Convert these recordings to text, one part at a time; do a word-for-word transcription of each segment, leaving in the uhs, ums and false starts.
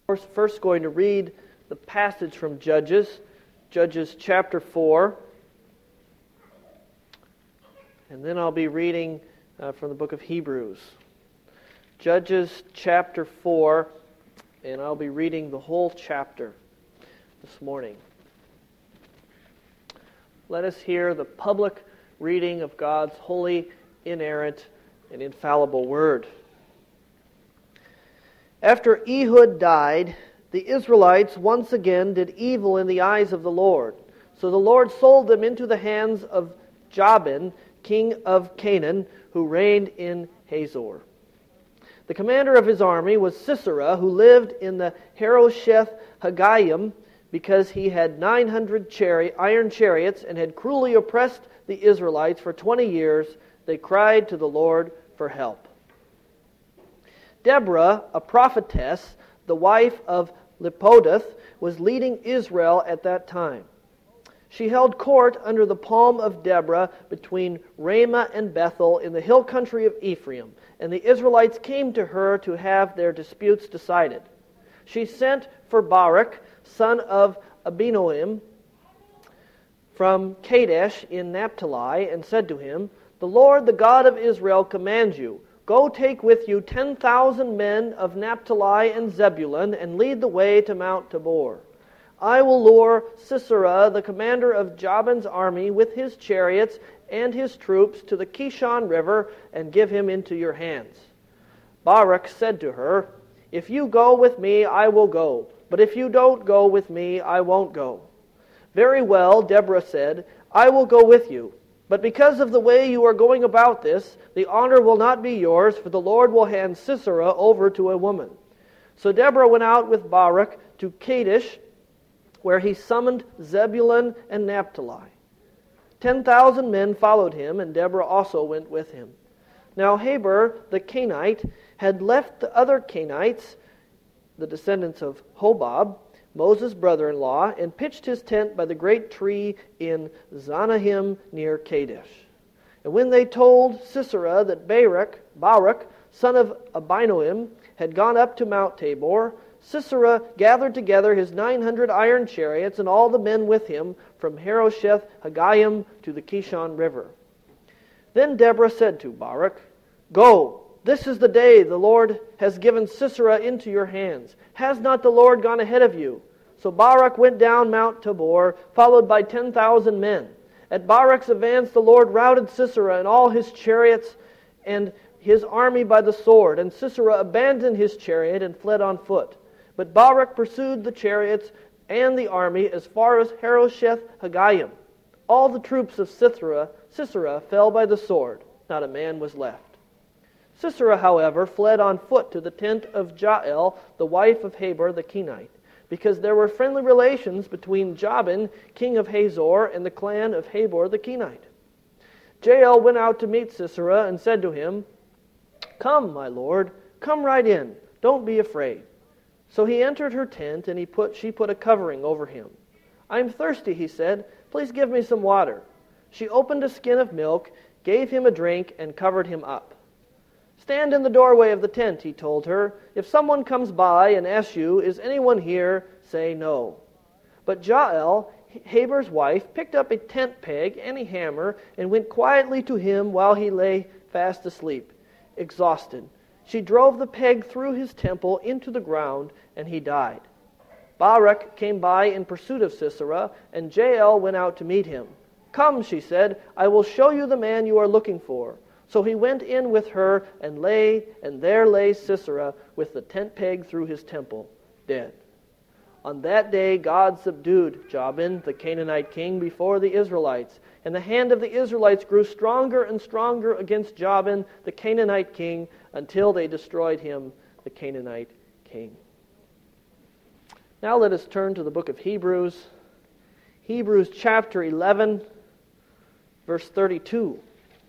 We're first going to read the passage from Judges, Judges chapter four. And then I'll be reading uh, from the book of Hebrews. Judges chapter four, and I'll be reading the whole chapter this morning. Let us hear the public reading of God's holy, inerrant, and infallible word. After Ehud died, the Israelites once again did evil in the eyes of the Lord. So the Lord sold them into the hands of Jabin, king of Canaan, who reigned in Hazor. The commander of his army was Sisera, who lived in the Harosheth Haggayim, because he had nine hundred chari- iron chariots and had cruelly oppressed the Israelites for twenty years. They cried to the Lord for help. Deborah, a prophetess, the wife of Lapidoth, was leading Israel at that time. She held court under the palm of Deborah between Ramah and Bethel in the hill country of Ephraim, and the Israelites came to her to have their disputes decided. She sent for Barak, son of Abinoam, from Kadesh in Naphtali, and said to him, "The Lord, the God of Israel, commands you, go take with you ten thousand men of Naphtali and Zebulun, and lead the way to Mount Tabor. I will lure Sisera, the commander of Jabin's army, with his chariots and his troops to the Kishon River, and give him into your hands." Barak said to her, "If you go with me, I will go. But if you don't go with me, I won't go." "Very well," Deborah said, "I will go with you. But because of the way you are going about this, the honor will not be yours, for the Lord will hand Sisera over to a woman." So Deborah went out with Barak to Kadesh, where he summoned Zebulun and Naphtali. Ten thousand men followed him, and Deborah also went with him. Now Heber the Kenite had left the other Kenites, the descendants of Hobab, Moses' brother-in-law, and pitched his tent by the great tree in Zanahim near Kadesh. And when they told Sisera that Barak, Barak, son of Abinoam, had gone up to Mount Tabor, Sisera gathered together his nine hundred iron chariots and all the men with him from Harosheth Haggayim to the Kishon River. Then Deborah said to Barak, "Go, this is the day the Lord has given Sisera into your hands. Has not the Lord gone ahead of you?" So Barak went down Mount Tabor, followed by ten thousand men. At Barak's advance the Lord routed Sisera and all his chariots and his army by the sword, and Sisera abandoned his chariot and fled on foot. But Barak pursued the chariots and the army as far as Harosheth Haggayim. All the troops of Sisera, Sisera fell by the sword. Not a man was left. Sisera, however, fled on foot to the tent of Jael, the wife of Heber the Kenite, because there were friendly relations between Jabin, king of Hazor, and the clan of Heber the Kenite. Jael went out to meet Sisera and said to him, "Come, my lord, come right in. Don't be afraid." So he entered her tent, and he put she put a covering over him. "I am thirsty," he said. "Please give me some water." She opened a skin of milk, gave him a drink, and covered him up. "Stand in the doorway of the tent," he told her. "If someone comes by and asks you, 'Is anyone here?' say no." But Jael, Heber's wife, picked up a tent peg and a hammer and went quietly to him while he lay fast asleep, exhausted. She drove the peg through his temple into the ground, and he died. Barak came by in pursuit of Sisera, and Jael went out to meet him. "Come," she said, "I will show you the man you are looking for." So he went in with her and lay, and there lay Sisera with the tent peg through his temple, dead. On that day God subdued Jabin, the Canaanite king, before the Israelites, and the hand of the Israelites grew stronger and stronger against Jabin, the Canaanite king, until they destroyed him, the Canaanite king. Now let us turn to the book of Hebrews. Hebrews chapter eleven, verse thirty-two.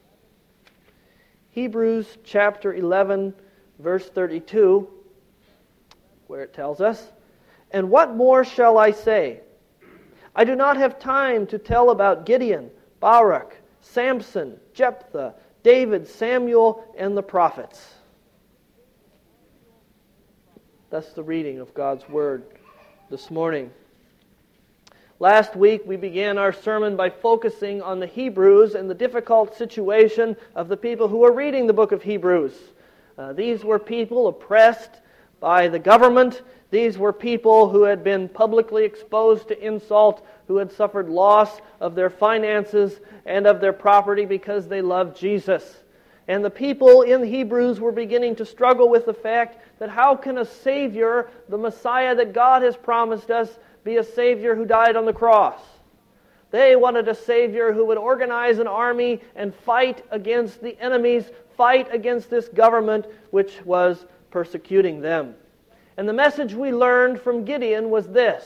Hebrews chapter eleven, verse thirty-two, where it tells us, "And what more shall I say? I do not have time to tell about Gideon, Barak, Samson, Jephthah, David, Samuel, and the prophets." That's the reading of God's Word this morning. Last week we began our sermon by focusing on the Hebrews and the difficult situation of the people who were reading the book of Hebrews. Uh, these were people oppressed by the government. These were people who had been publicly exposed to insult, who had suffered loss of their finances and of their property because they loved Jesus. And the people in Hebrews were beginning to struggle with the fact that how can a Savior, the Messiah that God has promised us, be a Savior who died on the cross? They wanted a Savior who would organize an army and fight against the enemies, fight against this government which was persecuting them. And the message we learned from Gideon was this: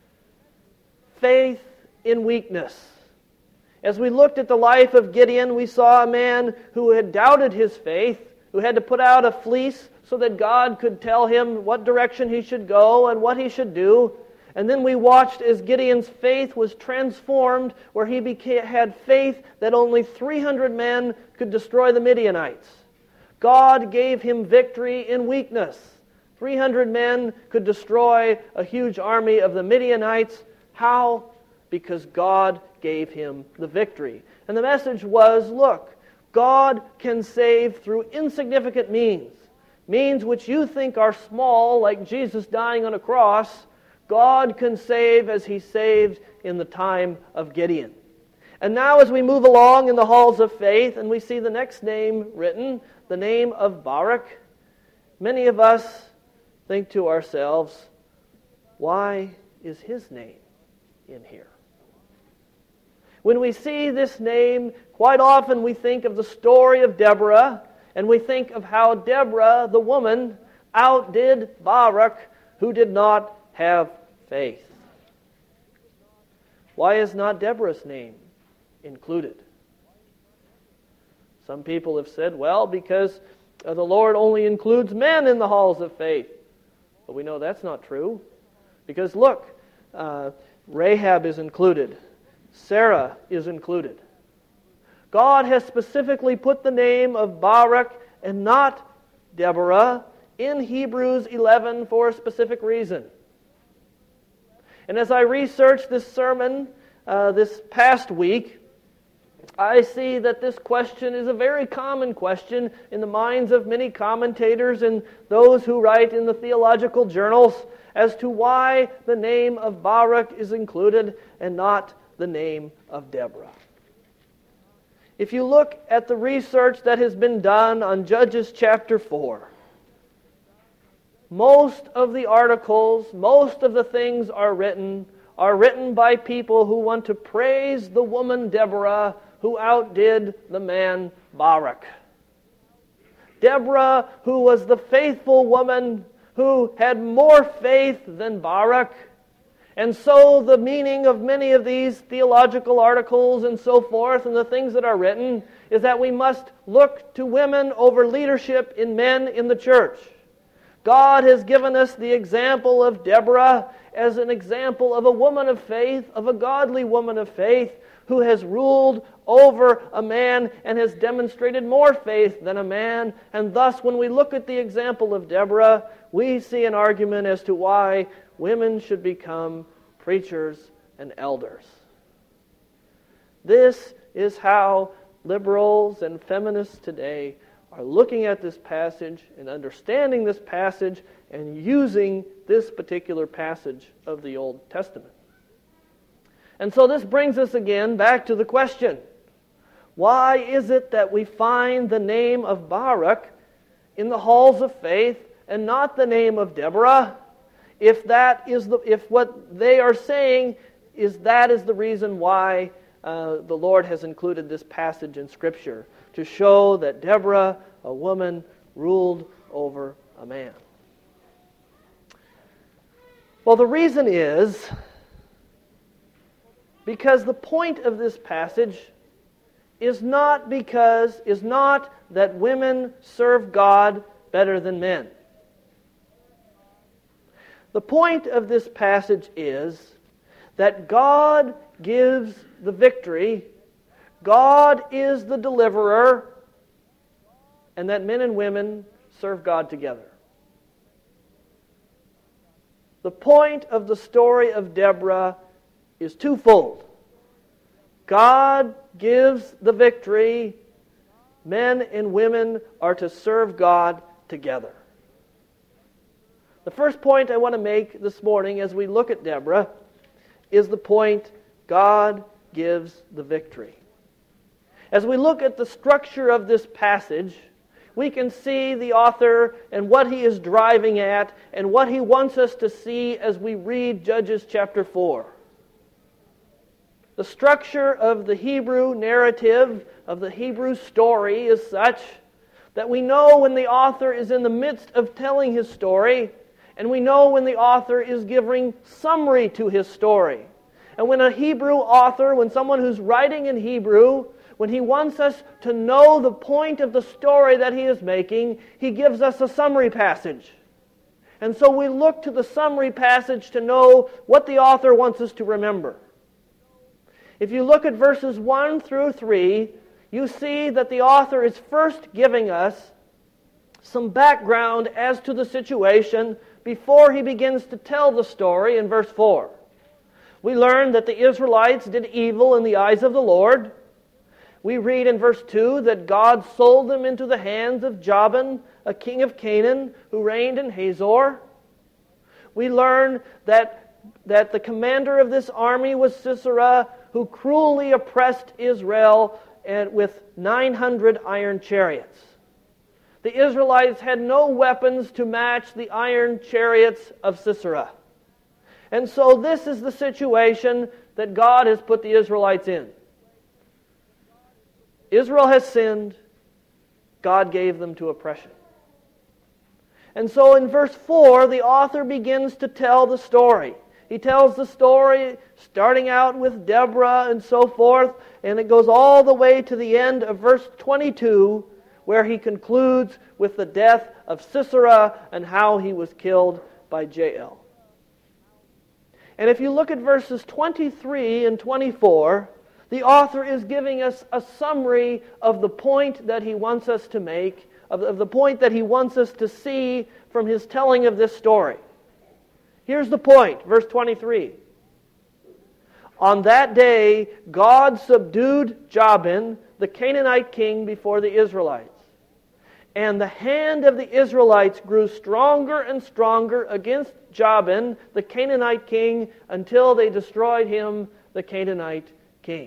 faith in weakness. As we looked at the life of Gideon, we saw a man who had doubted his faith, who had to put out a fleece so that God could tell him what direction he should go and what he should do. And then we watched as Gideon's faith was transformed, where he became, had faith that only three hundred men could destroy the Midianites. God gave him victory in weakness. three hundred men could destroy a huge army of the Midianites. How? Because God gave him the victory. And the message was, look, God can save through insignificant means. Means which you think are small, like Jesus dying on a cross. God can save as He saved in the time of Gideon. And now as we move along in the halls of faith and we see the next name written, the name of Barak, many of us think to ourselves, why is his name in here? When we see this name, quite often we think of the story of Deborah, and we think of how Deborah, the woman, outdid Barak, who did not have faith. Why is not Deborah's name included? Some people have said, well, because uh, the Lord only includes men in the halls of faith. But we know that's not true. Because look, uh, Rahab is included. Sarah is included. God has specifically put the name of Barak and not Deborah in Hebrews eleven for a specific reason. And as I researched this sermon uh, this past week, I see that this question is a very common question in the minds of many commentators and those who write in the theological journals as to why the name of Barak is included and not the name of Deborah. If you look at the research that has been done on Judges chapter four, most of the articles, most of the things are written, are written by people who want to praise the woman Deborah who outdid the man Barak. Deborah, who was the faithful woman who had more faith than Barak. And so the meaning of many of these theological articles and so forth and the things that are written is that we must look to women over leadership in men in the church. God has given us the example of Deborah as an example of a woman of faith, of a godly woman of faith, who has ruled over a man and has demonstrated more faith than a man. And thus, when we look at the example of Deborah, we see an argument as to why women should become preachers and elders. This is how liberals and feminists today are looking at this passage and understanding this passage and using this particular passage of the Old Testament. And so this brings us again back to the question, why is it that we find the name of Barak in the halls of faith and not the name of Deborah? If that is the, if what they are saying is that is the reason why uh, the Lord has included this passage in Scripture, to show that Deborah, a woman, ruled over a man. Well, the reason is because the point of this passage is not because is not that women serve God better than men. The point of this passage is that God gives the victory, God is the deliverer, and that men and women serve God together. The point of the story of Deborah is twofold. God gives the victory. Men and women are to serve God together. The first point I want to make this morning as we look at Deborah is the point, God gives the victory. As we look at the structure of this passage, we can see the author and what he is driving at and what he wants us to see as we read Judges chapter four. The structure of the Hebrew narrative, of the Hebrew story, is such that we know when the author is in the midst of telling his story, and we know when the author is giving summary to his story. And when a Hebrew author, when someone who's writing in Hebrew, when he wants us to know the point of the story that he is making, he gives us a summary passage. And so we look to the summary passage to know what the author wants us to remember. If you look at verses one through three, you see that the author is first giving us some background as to the situation before he begins to tell the story in verse four. We learn that the Israelites did evil in the eyes of the Lord. We read in verse two that God sold them into the hands of Jabin, a king of Canaan, who reigned in Hazor. We learn that, that the commander of this army was Sisera, who cruelly oppressed Israel and with nine hundred iron chariots. The Israelites had no weapons to match the iron chariots of Sisera. And so this is the situation that God has put the Israelites in. Israel has sinned. God gave them to oppression. And so in verse four, the author begins to tell the story. He tells the story starting out with Deborah and so forth, and it goes all the way to the end of verse twenty-two, where he concludes with the death of Sisera and how he was killed by Jael. And if you look at verses twenty-three and twenty-four, the author is giving us a summary of the point that he wants us to make, of, of the point that he wants us to see from his telling of this story. Here's the point, verse twenty-three. On that day, God subdued Jabin, the Canaanite king, before the Israelites. And the hand of the Israelites grew stronger and stronger against Jabin, the Canaanite king, until they destroyed him, the Canaanite king.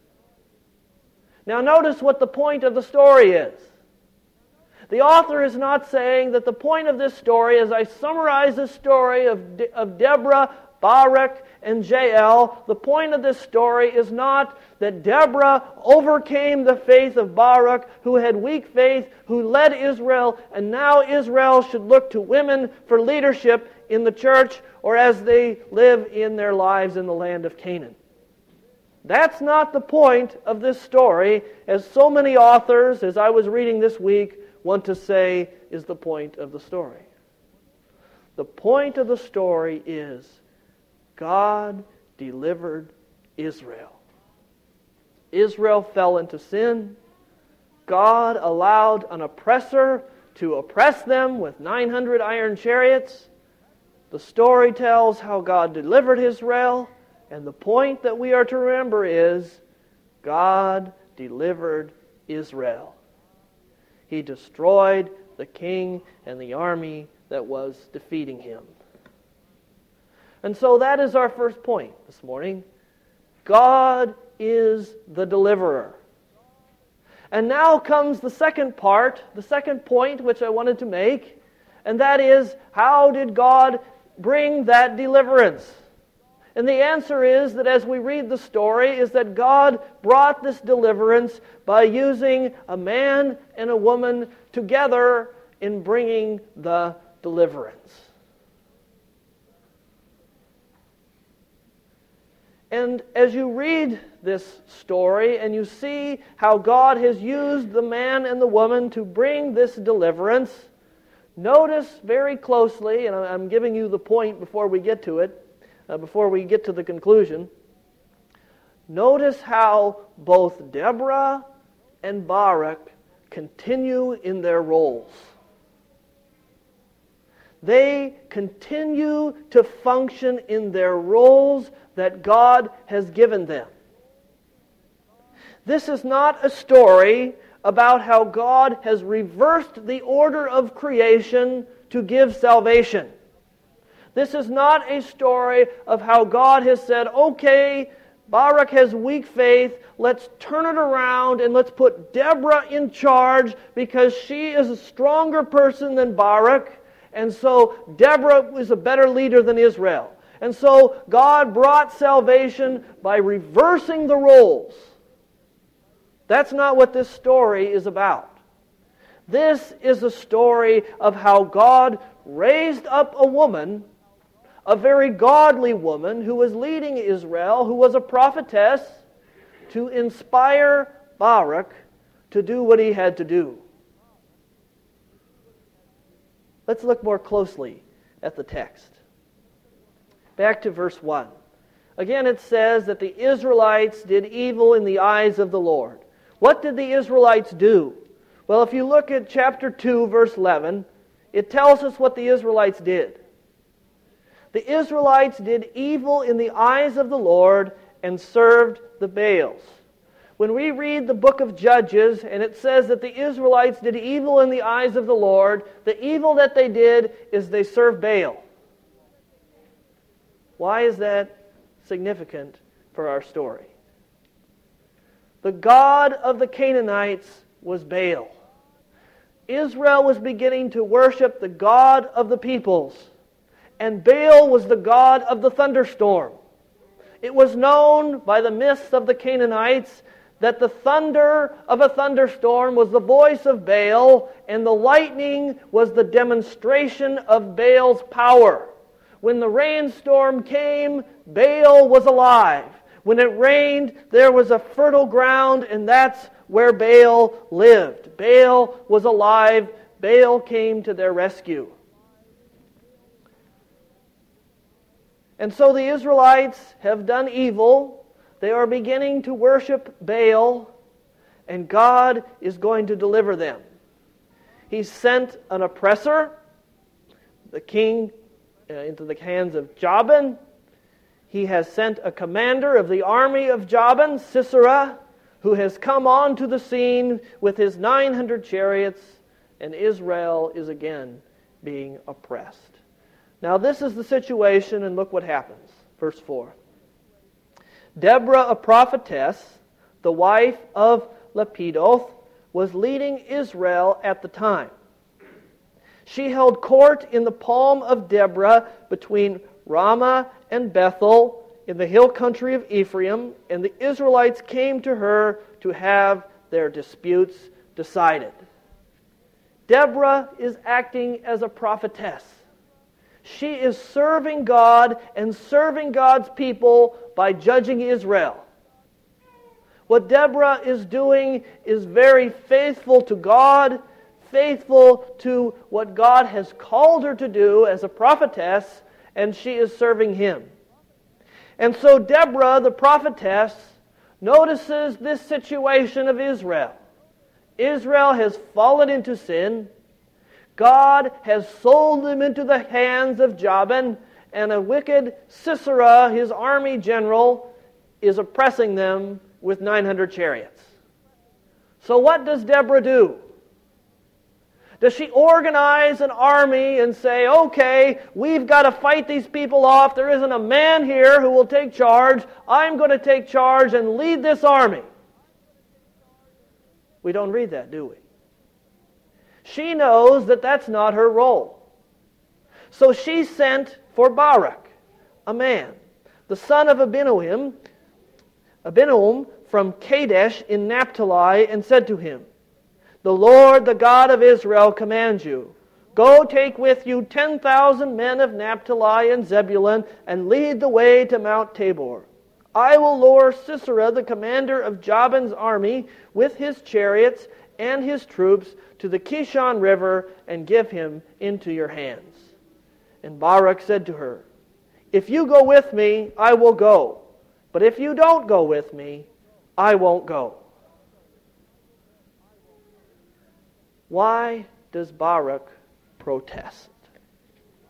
Now notice what the point of the story is. The author is not saying that the point of this story, as I summarize the story of, De- of Deborah, Barak, and Jael, the point of this story is not that Deborah overcame the faith of Barak, who had weak faith, who led Israel, and now Israel should look to women for leadership in the church or as they live in their lives in the land of Canaan. That's not the point of this story, as so many authors, as I was reading this week, want to say is the point of the story. The point of the story is God delivered Israel. Israel fell into sin. God allowed an oppressor to oppress them with nine hundred iron chariots. The story tells how God delivered Israel, and the point that we are to remember is God delivered Israel. He destroyed the king and the army that was defeating him. And so that is our first point this morning. God is the deliverer. And now comes the second part, the second point which I wanted to make, and that is, how did God bring that deliverance? And the answer is that as we read the story, is that God brought this deliverance by using a man and a woman together in bringing the deliverance. And as you read this story and you see how God has used the man and the woman to bring this deliverance, notice very closely, and I'm giving you the point before we get to it, uh, before we get to the conclusion, notice how both Deborah and Barak continue in their roles. they continue to function in their roles that God has given them. This is not a story about how God has reversed the order of creation to give salvation. This is not a story of how God has said, okay, Barak has weak faith, let's turn it around and let's put Deborah in charge because she is a stronger person than Barak, and so Deborah is a better leader than Israel. And so God brought salvation by reversing the roles. That's not what this story is about. This is a story of how God raised up a woman, a very godly woman who was leading Israel, who was a prophetess, to inspire Barak to do what he had to do. Let's look more closely at the text. Back to verse one. Again, it says that the Israelites did evil in the eyes of the Lord. What did the Israelites do? Well, if you look at chapter two, verse eleven, it tells us what the Israelites did. The Israelites did evil in the eyes of the Lord and served the Baals. When we read the book of Judges and it says that the Israelites did evil in the eyes of the Lord, the evil that they did is they served Baal. Why is that significant for our story? The god of the Canaanites was Baal. Israel was beginning to worship the god of the peoples, and Baal was the god of the thunderstorm. It was known by the myths of the Canaanites that the thunder of a thunderstorm was the voice of Baal, and the lightning was the demonstration of Baal's power. When the rainstorm came, Baal was alive. When it rained, there was a fertile ground, and that's where Baal lived. Baal was alive. Baal came to their rescue. And so the Israelites have done evil. They are beginning to worship Baal, and God is going to deliver them. He sent an oppressor, the king, uh, into the hands of Jabin. He has sent a commander of the army of Jabin, Sisera, who has come onto the scene with his nine hundred chariots, and Israel is again being oppressed. Now this is the situation, and look what happens. Verse four. Deborah, a prophetess, the wife of Lapidoth, was leading Israel at the time. She held court in the palm of Deborah between Ramah and Bethel in the hill country of Ephraim, and the Israelites came to her to have their disputes decided. Deborah is acting as a prophetess. She is serving God and serving God's people by judging Israel. What Deborah is doing is very faithful to God, faithful to what God has called her to do as a prophetess, and she is serving Him. And so Deborah, the prophetess, notices this situation of Israel. Israel has fallen into sin. God has sold them into the hands of Jabin, and a wicked Sisera, his army general, is oppressing them with nine hundred chariots. So what does Deborah do? Does she organize an army and say, okay, we've got to fight these people off. There isn't a man here who will take charge. I'm going to take charge and lead this army. We don't read that, do we? She knows that that's not her role. So she sent for Barak, a man, the son of Abinoam, Abinoam from Kadesh in Naphtali, and said to him, the Lord, the God of Israel, commands you, go take with you ten thousand men of Naphtali and Zebulun, and lead the way to Mount Tabor. I will lure Sisera, the commander of Jabin's army, with his chariots and his troops to the Kishon River, and give him into your hands. And Barak said to her, if you go with me, I will go. But if you don't go with me, I won't go. Why does Barak protest?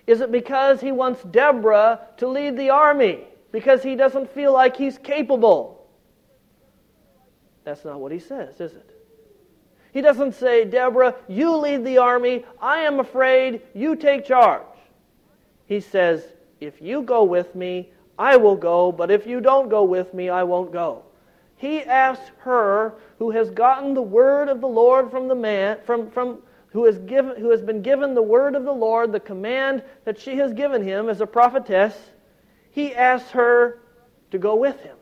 Is it because he wants Deborah to lead the army? Because he doesn't feel like he's capable? That's not what he says, is it? He doesn't say, Deborah, you lead the army. I am afraid. You take charge. He says, if you go with me, I will go. But if you don't go with me, I won't go. He asks her, who has gotten the word of the Lord from the man, from, from who has given, who has been given the word of the Lord, the command that she has given him as a prophetess, he asks her to go with him.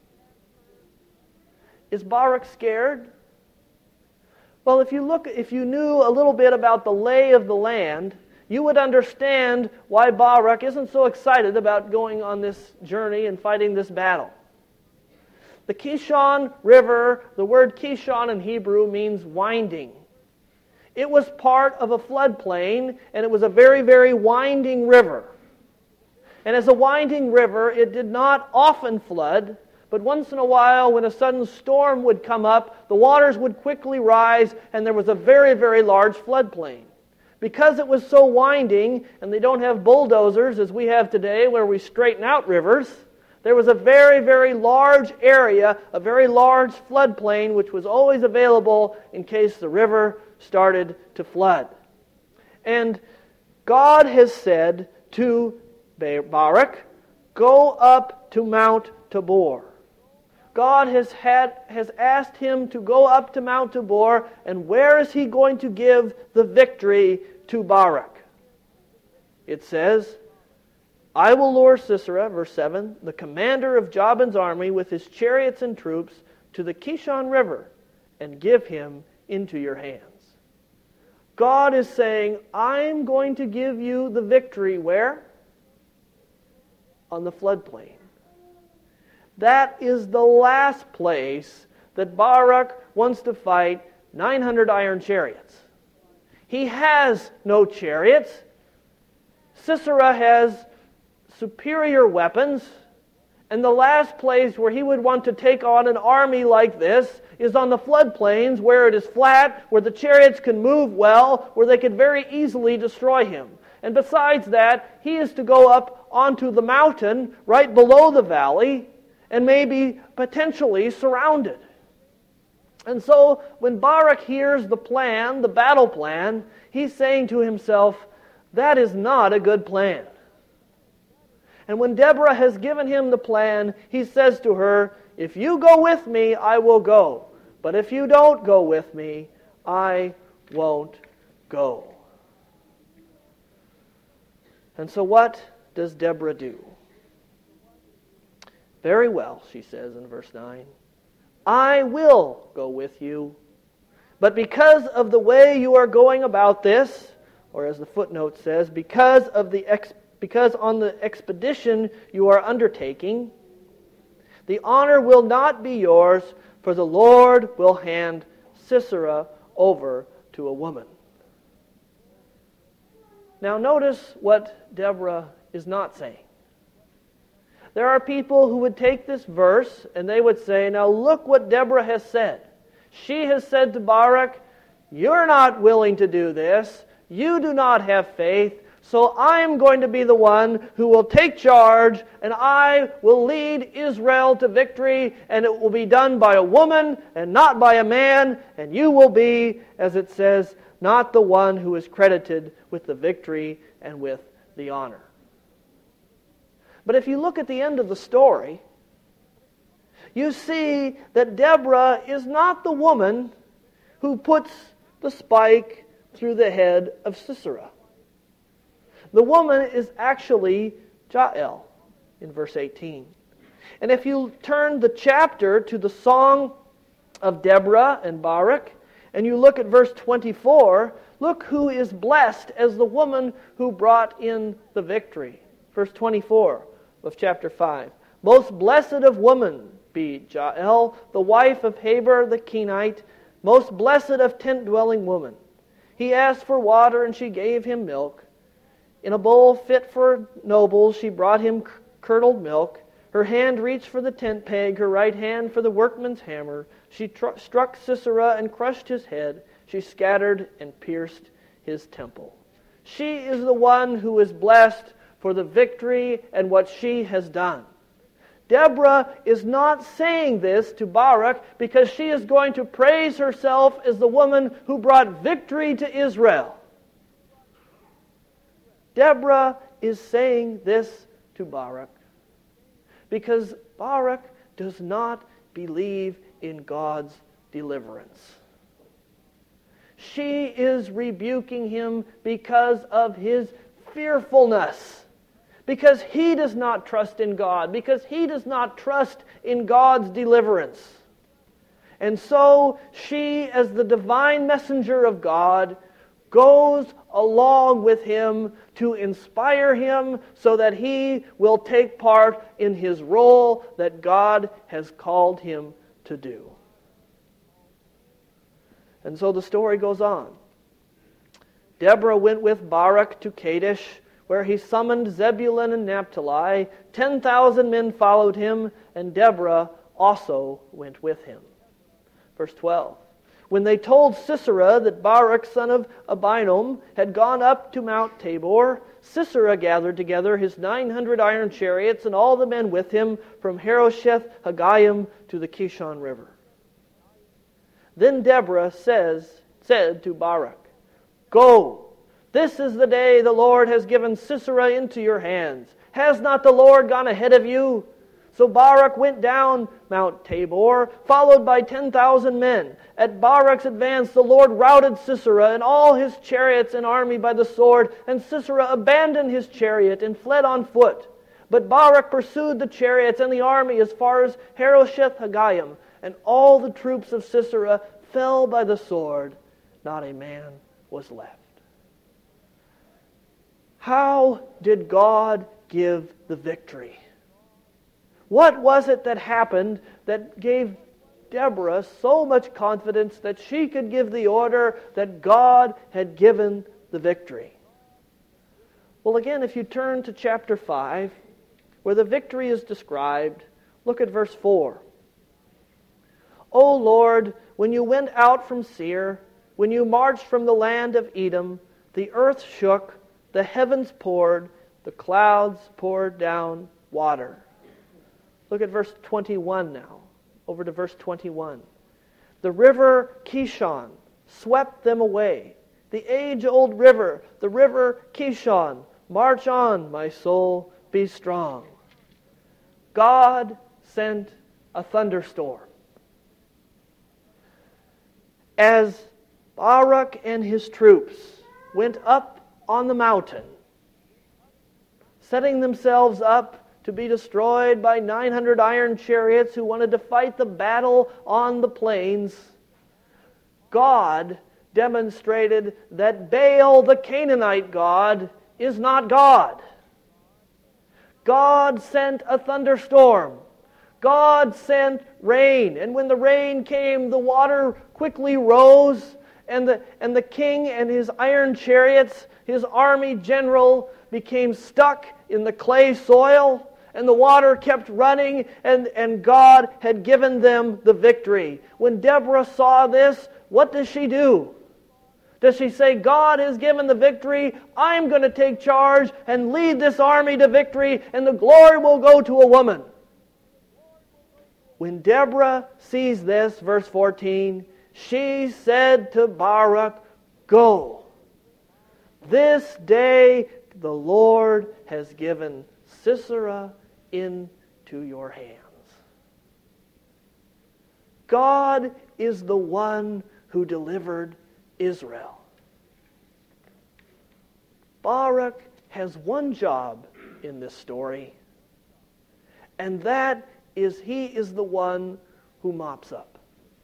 Is Barak scared? Well, if you look, if you knew a little bit about the lay of the land, you would understand why Barak isn't so excited about going on this journey and fighting this battle. The Kishon River, the word Kishon in Hebrew means winding. It was part of a floodplain, and it was a very, very winding river. And as a winding river, it did not often flood, but once in a while, when a sudden storm would come up, the waters would quickly rise, and there was a very, very large floodplain. Because it was so winding, and they don't have bulldozers as we have today where we straighten out rivers, there was a very, very large area, a very large floodplain, which was always available in case the river started to flood. And God has said to Barak, go up to Mount Tabor. God has had has asked him to go up to Mount Tabor, and where is he going to give the victory to Barak? It says, I will lure Sisera, verse seven, the commander of Jabin's army with his chariots and troops to the Kishon River and give him into your hands. God is saying, I'm going to give you the victory where? On the floodplain. That is the last place that Barak wants to fight nine hundred iron chariots. He has no chariots. Sisera has superior weapons, and the last place where he would want to take on an army like this is on the floodplains, where it is flat, where the chariots can move well, where they could very easily destroy him. And besides that, he is to go up onto the mountain right below the valley and maybe potentially surrounded. And so when Barak hears the plan, the battle plan, he's saying to himself, that is not a good plan. And when Deborah has given him the plan, he says to her, if you go with me, I will go. But if you don't go with me, I won't go. And so what does Deborah do? Very well, she says in verse nine, I will go with you. But because of the way you are going about this, or as the footnote says, because of the ex- because on the expedition you are undertaking, the honor will not be yours, for the Lord will hand Sisera over to a woman. Now notice what Deborah is not saying. There are people who would take this verse and they would say, now look what Deborah has said. She has said to Barak, you're not willing to do this. You do not have faith. So I'm going to be the one who will take charge, and I will lead Israel to victory, and it will be done by a woman and not by a man, and you will be, as it says, not the one who is credited with the victory and with the honor. But if you look at the end of the story, you see that Deborah is not the woman who puts the spike through the head of Sisera. The woman is actually Jael in verse eighteen. And if you turn the chapter to the song of Deborah and Barak, and you look at verse twenty-four, look who is blessed as the woman who brought in the victory. Verse twenty-four of chapter five. Most blessed of women be Jael, the wife of Heber the Kenite, most blessed of tent-dwelling women. He asked for water, and she gave him milk. In a bowl fit for nobles, she brought him curdled milk. Her hand reached for the tent peg, her right hand for the workman's hammer. She tr- struck Sisera and crushed his head. She scattered and pierced his temple. She is the one who is blessed for the victory and what she has done. Deborah is not saying this to Barak because she is going to praise herself as the woman who brought victory to Israel. Deborah is saying this to Barak because Barak does not believe in God's deliverance. She is rebuking him because of his fearfulness. Because he does not trust in God. Because he does not trust in God's deliverance. And so she, as the divine messenger of God, goes along with him to inspire him so that he will take part in his role that God has called him to do. And so the story goes on. Deborah went with Barak to Kadesh, where he summoned Zebulun and Naphtali. Ten thousand men followed him, and Deborah also went with him. Verse twelve. When they told Sisera that Barak, son of Abinoam, had gone up to Mount Tabor, Sisera gathered together his nine hundred iron chariots and all the men with him from Harosheth Haggayim to the Kishon River. Then Deborah says, said to Barak, "Go, this is the day the Lord has given Sisera into your hands. Has not the Lord gone ahead of you?" So Barak went down Mount Tabor, followed by ten thousand men. At Barak's advance, the Lord routed Sisera and all his chariots and army by the sword, and Sisera abandoned his chariot and fled on foot. But Barak pursued the chariots and the army as far as Harosheth Haggayim, and all the troops of Sisera fell by the sword. Not a man was left. How did God give the victory? What was it that happened that gave Deborah so much confidence that she could give the order that God had given the victory? Well, again, if you turn to chapter five, where the victory is described, look at verse four. "O Lord, when you went out from Seir, when you marched from the land of Edom, the earth shook, the heavens poured, the clouds poured down water." Look at verse twenty-one now. Over to verse twenty-one. "The river Kishon swept them away. The age-old river, the river Kishon. March on, my soul, be strong." God sent a thunderstorm. As Barak and his troops went up on the mountain, setting themselves up to be destroyed by nine hundred iron chariots who wanted to fight the battle on the plains, God demonstrated that Baal, the Canaanite god, is not God. God sent a thunderstorm. God sent rain. And when the rain came, the water quickly rose, and the, and the king and his iron chariots, his army general, became stuck in the clay soil, and the water kept running, and, and God had given them the victory. When Deborah saw this, what does she do? Does she say, "God has given the victory, I'm going to take charge and lead this army to victory, and the glory will go to a woman"? When Deborah sees this, verse fourteen, she said to Barak, "Go. This day the Lord has given Sisera into your hands." God is the one who delivered Israel. Barak has one job in this story, and that is he is the one who mops up.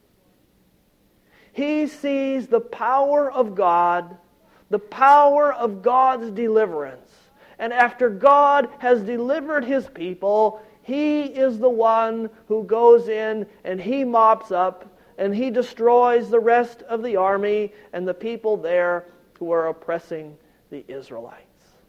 He sees the power of God, the power of God's deliverance. And after God has delivered His people, He is the one who goes in and He mops up and He destroys the rest of the army and the people there who are oppressing the Israelites.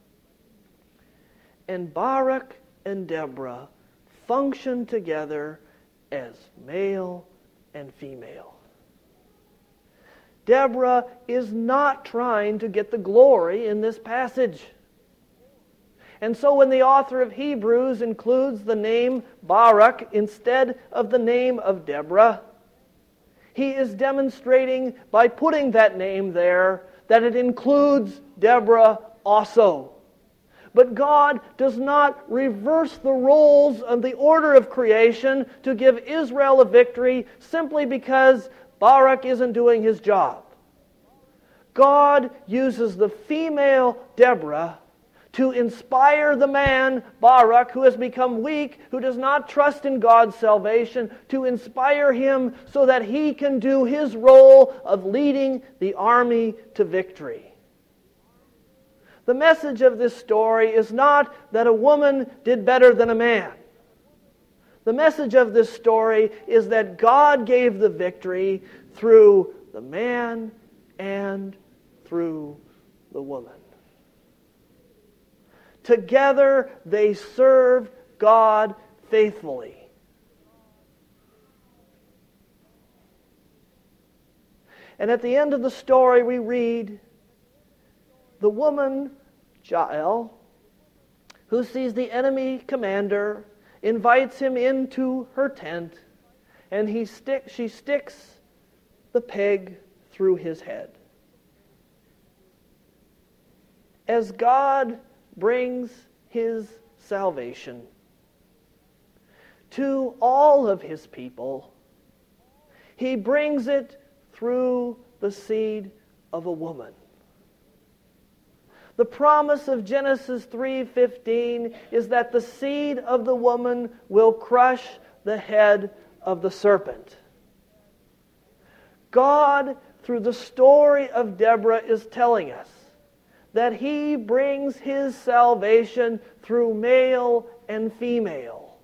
And Barak and Deborah function together as male and female. Deborah is not trying to get the glory in this passage. And so when the author of Hebrews includes the name Barak instead of the name of Deborah, he is demonstrating by putting that name there that it includes Deborah also. But God does not reverse the roles of the order of creation to give Israel a victory simply because Barak isn't doing his job. God uses the female Deborah to inspire the man, Barak, who has become weak, who does not trust in God's salvation, to inspire him so that he can do his role of leading the army to victory. The message of this story is not that a woman did better than a man. The message of this story is that God gave the victory through the man and through the woman. Together they served God faithfully. And at the end of the story we read, the woman, Jael, who sees the enemy commander, invites him into her tent, and he stick, she sticks the peg through his head. As God brings his salvation to all of his people, he brings it through the seed of a woman. The promise of Genesis three fifteen is that the seed of the woman will crush the head of the serpent. God, through the story of Deborah, is telling us that he brings his salvation through male and female.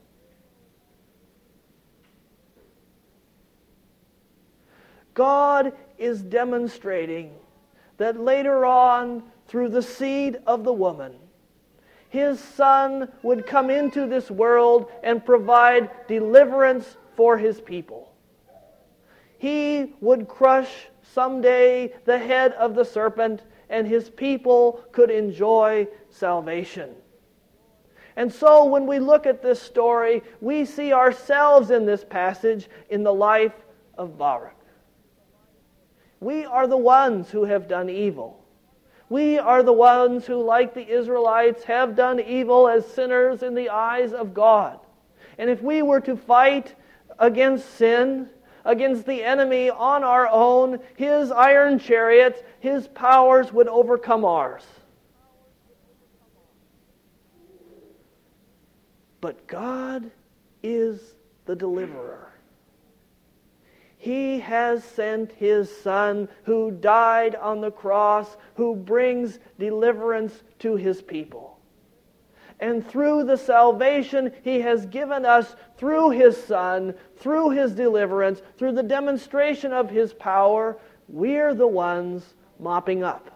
God is demonstrating that later on, through the seed of the woman, his Son would come into this world and provide deliverance for his people. He would crush someday the head of the serpent, and his people could enjoy salvation. And so when we look at this story, we see ourselves in this passage in the life of Barak. We are the ones who have done evil. We are the ones who, like the Israelites, have done evil as sinners in the eyes of God. And if we were to fight against sin, against the enemy on our own, his iron chariots, his powers would overcome ours. But God is the deliverer. He has sent his Son who died on the cross, who brings deliverance to his people. And through the salvation he has given us through his Son, through his deliverance, through the demonstration of his power, we're the ones mopping up.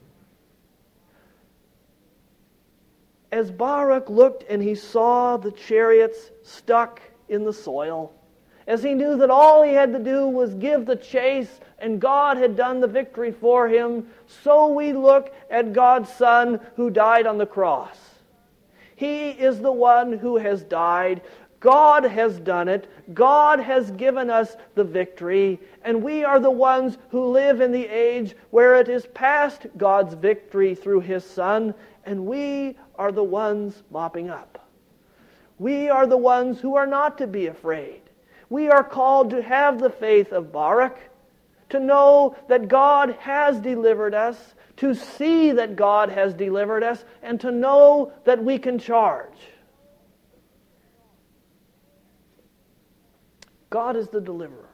As Barak looked and he saw the chariots stuck in the soil, as he knew that all he had to do was give the chase and God had done the victory for him, so we look at God's Son who died on the cross. He is the one who has died. God has done it. God has given us the victory. And we are the ones who live in the age where it is past God's victory through his Son, and we are the ones mopping up. We are the ones who are not to be afraid. We are called to have the faith of Barak, to know that God has delivered us, to see that God has delivered us, and to know that we can charge. God is the deliverer.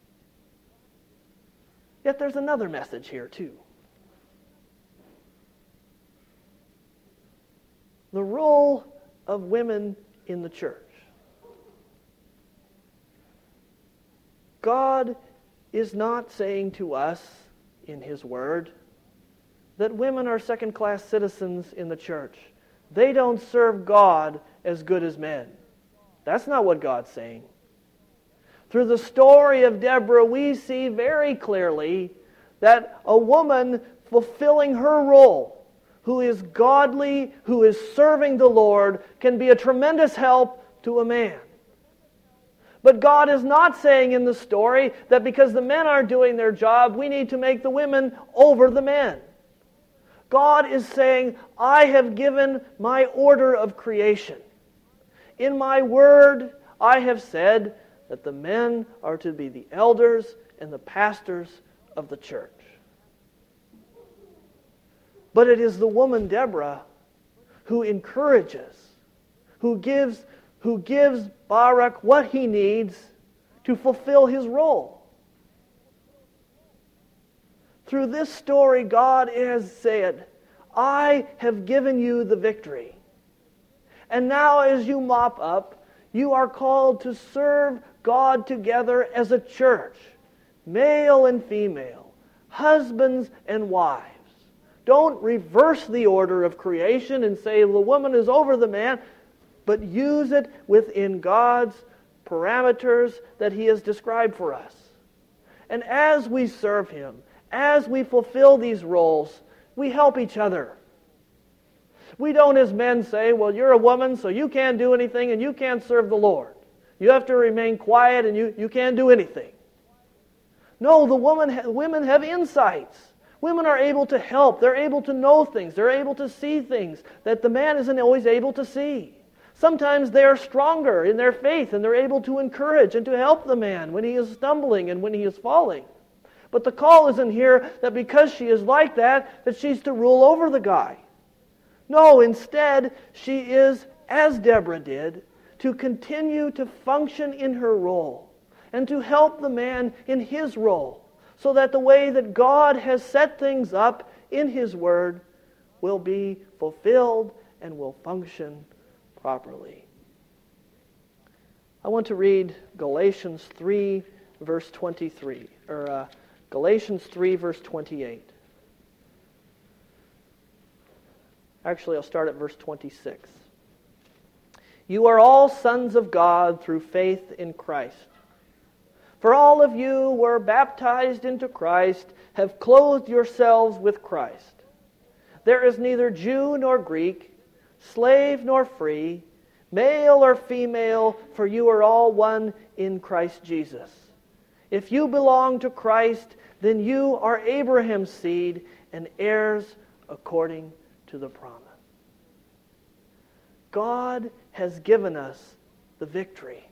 Yet there's another message here too. The role of women in the church. God is not saying to us in his word that women are second-class citizens in the church. They don't serve God as good as men. That's not what God's saying. Through the story of Deborah, we see very clearly that a woman fulfilling her role, who is godly, who is serving the Lord, can be a tremendous help to a man. But God is not saying in the story that because the men aren't doing their job, we need to make the women over the men. God is saying, I have given my order of creation. In my word, I have said that the men are to be the elders and the pastors of the church. But it is the woman Deborah who encourages, who gives, who gives Barak what he needs to fulfill his role. Through this story, God has said, I have given you the victory. And now as you mop up, you are called to serve God together as a church, male and female, husbands and wives. Don't reverse the order of creation and say the woman is over the man, but use it within God's parameters that He has described for us. And as we serve Him, as we fulfill these roles, we help each other. We don't as men say, well, you're a woman, so you can't do anything and you can't serve the Lord. You have to remain quiet and you, you can't do anything. No, the woman, women have insights. Women are able to help. They're able to know things. They're able to see things that the man isn't always able to see. Sometimes they are stronger in their faith and they're able to encourage and to help the man when he is stumbling and when he is falling. But the call isn't here that because she is like that, that she's to rule over the guy. No, instead, she is, as Deborah did, to continue to function in her role and to help the man in his role so that the way that God has set things up in His Word will be fulfilled and will function properly. I want to read Galatians three, verse twenty-three, or uh, Galatians three, verse twenty-eight. Actually, I'll start at verse twenty-six. You are all sons of God through faith in Christ. For all of you were baptized into Christ, have clothed yourselves with Christ. There is neither Jew nor Greek, slave nor free, male or female, for you are all one in Christ Jesus. If you belong to Christ, then you are Abraham's seed and heirs according to the promise. God has given us the victory.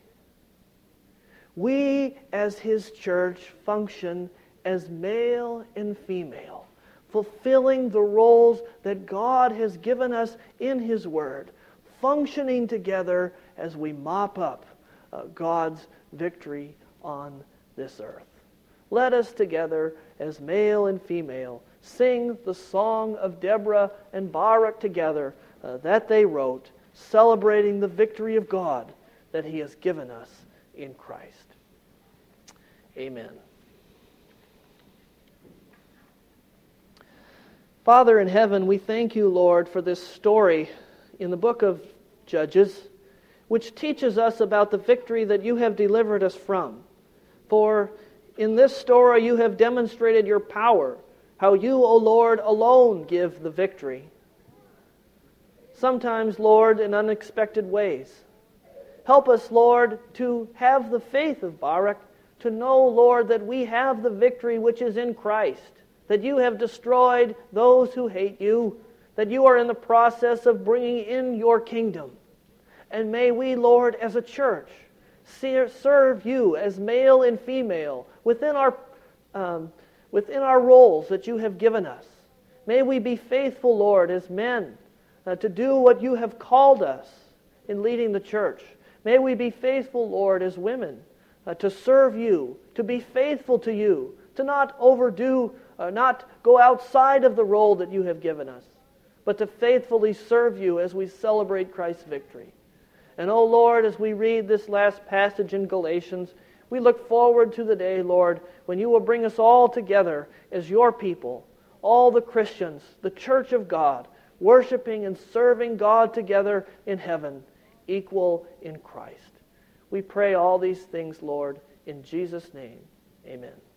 We, as His church, function as male and female, fulfilling the roles that God has given us in His Word, functioning together as we mop up uh, God's victory on this earth. Let us together, as male and female, sing the song of Deborah and Barak together uh, that they wrote, celebrating the victory of God that He has given us in Christ. Amen. Father in heaven, we thank you, Lord, for this story in the book of Judges, which teaches us about the victory that you have delivered us from. For in this story you have demonstrated your power, how you, O Lord, alone give the victory. Sometimes, Lord, in unexpected ways. Help us, Lord, to have the faith of Barak, to know, Lord, that we have the victory which is in Christ, that you have destroyed those who hate you, that you are in the process of bringing in your kingdom. And may we, Lord, as a church, serve you as male and female within our, um, within our roles that you have given us. May we be faithful, Lord, as men, uh, to do what you have called us in leading the church. May we be faithful, Lord, as women, uh, to serve you, to be faithful to you, to not overdo, uh, not go outside of the role that you have given us, but to faithfully serve you as we celebrate Christ's victory. And, oh Lord, as we read this last passage in Galatians, we look forward to the day, Lord, when you will bring us all together as your people, all the Christians, the church of God, worshiping and serving God together in heaven, equal in Christ. We pray all these things, Lord, in Jesus' name. Amen.